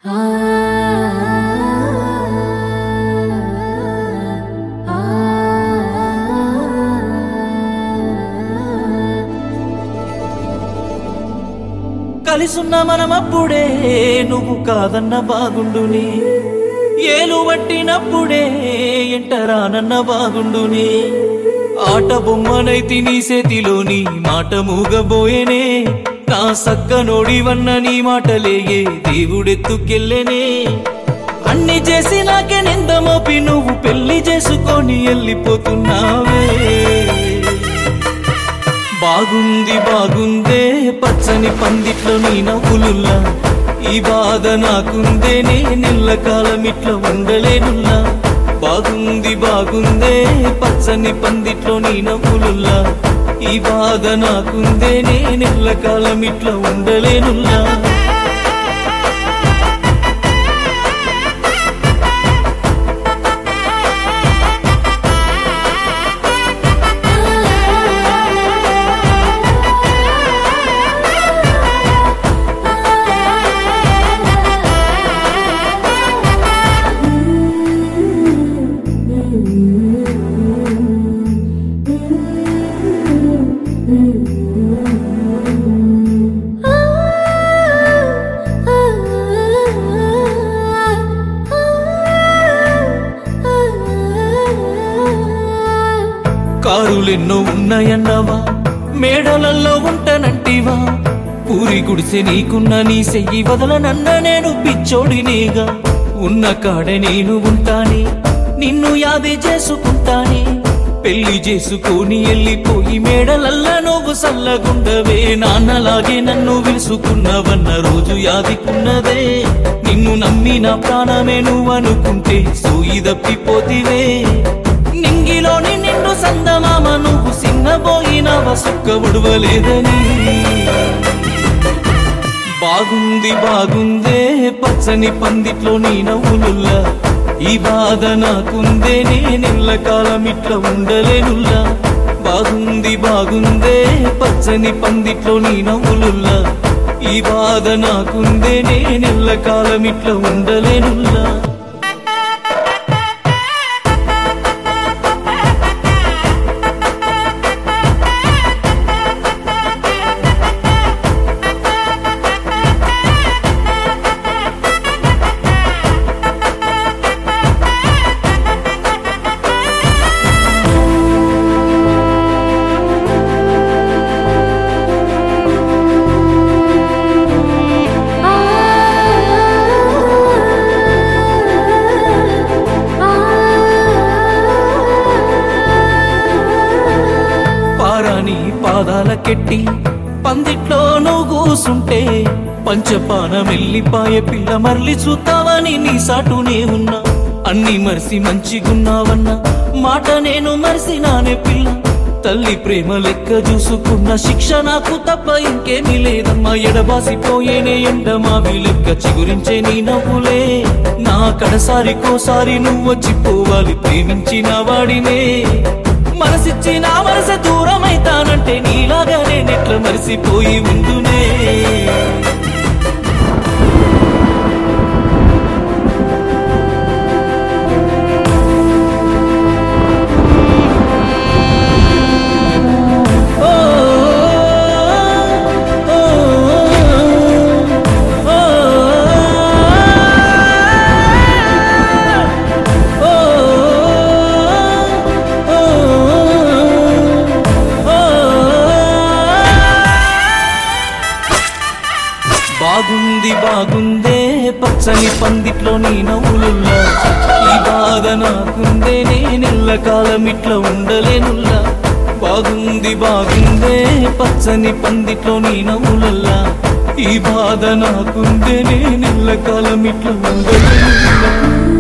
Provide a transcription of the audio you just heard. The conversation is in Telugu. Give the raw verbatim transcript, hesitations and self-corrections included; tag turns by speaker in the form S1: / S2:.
S1: కలిసున్న మనమప్పుడే నువ్వు కాదన్న బాగుండుని, ఏలు పట్టినప్పుడే ఎంటరానన్న బాగుండుని, ఆట బొమ్మనైతి నీ చేతిలోని మాట మూగబోయేనే, నా సక్కనోడివన్న నీ మాటలేగే దేవుడెత్తుకెళ్ళేనే, అన్ని చేసి నాకే నింద మోపి నువ్వు పెళ్లి చేసుకొని వెళ్ళిపోతున్నావే. బాగుంది బాగుందే పచ్చని పందిట్లో నీ నవ్వులుల్లా, ఈ బాధ నాకుందే నే నెల్ల కాలం ఇట్లా ఉండలేనుల్లా. బాగుంది బాగుందే పచ్చని పందిట్లో నీ నవ్వులుల్లా, ఈ బాధ నాకుందే నే నెల్ల కాలం ఇట్లా ఉండలేనుల్లా. కారులెన్నో ఉన్నాయన్నావా, మేడలల్లో ఉంటానంటివా, పూరి గుడిసె నీకున్న నీ సెయ్యి వదలనన్న నేను పిచ్చోడినేగా, ఉన్న కాడే నేను ఉంటానే నిన్ను యాది చేసుకుంటానే, పెళ్లి చేసుకొని వెళ్ళిపోయి మేడలల్లా నువ్వు సల్లగుండవే, నాన్నలాగే నన్ను విలుసుకున్నవన్న రోజు యాదికున్నదే, నిన్ను నమ్మి నా ప్రాణమే నువ్వు అనుకుంటే సూయి దప్పిపోతివే, నింగిలోని నిండు సందమామ నువ్వు సింగబోయినవ సుక్క ఉడవలేదని. బాగుంది బాగుందే పచ్చని పందిట్లో నీ నవ్వులుల్లా, ఈ బాధ నాకుందే నే నెల్ల కాలం ఇట్లా ఉండలేనుల్లా. బాగుంది బాగుందే పచ్చని పందిట్లో నీ నవ్వులుల్లా, ఈ బాధ నాకుందే నే నెల్ల కాలం ఇట్లా ఉండలేనుల్లా. పాదాలకెట్టి పందిట్లో నువ్వు కూసుంటే పంచపానం వెళ్ళిపాయ పిల్ల మరలి చూస్తావని నీ సాటునే ఉన్నా, అన్ని మరిసి మంచిగున్నావన్న మాట నేను మరిసినానే పిల్ల, తల్లి ప్రేమ లెక్క చూసుకున్న శిక్ష నాకు తప్ప ఇంకేమీ లేదమ్మా, ఎడబాసిపోయేనే ఎండమావి లెక్క చిగురించే నీ నవ్వులే, నా కడసారికోసారి నువ్వొచ్చిపోవాలి ప్రేమించిన వాడినే, మనసిచ్చి నా మనస దూరమైతానంటే నీలాగా నేనెట్లా మరిసిపోయి ఉందునే. బాగుంది బాగుందే పచ్చని పందిట్లో నీ నవ్వులుల్లా, ఈ బాధ నాకుందే నే నెల్ల కాలం ఇట్లా ఉండలేనుల్లా. బాగుంది బాగుందే పచ్చని పందిట్లో నీ నవ్వులల్లా, ఈ బాధ నాకుందే నే నెల్ల కాలం ఇట్లా ఉండలేనుల్లా.